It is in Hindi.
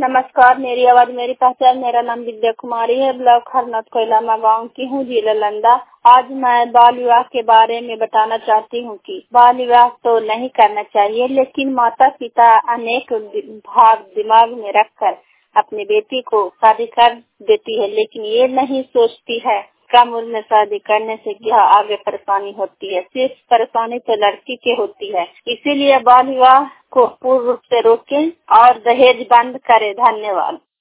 नमस्कार, मेरी आवाज मेरी पहचान। मेरा नाम विद्या कुमारी है। ब्लॉक हरनाथ कोइलामा गांव की हूँ, जिला नालंदा। आज मैं बाल विवाह के बारे में बताना चाहती हूँ कि बाल विवाह तो नहीं करना चाहिए, लेकिन माता पिता अनेक भाग दिमाग में रखकर अपनी बेटी को शादी कर देती है, लेकिन ये नहीं सोचती है कम उम्र में शादी करने से क्या आगे परेशानी होती है। सिर्फ परेशानी तो लड़की के होती है। इसीलिए बाल विवाह को पूर्ण रूप से रोकें और दहेज बंद करें। धन्यवाद।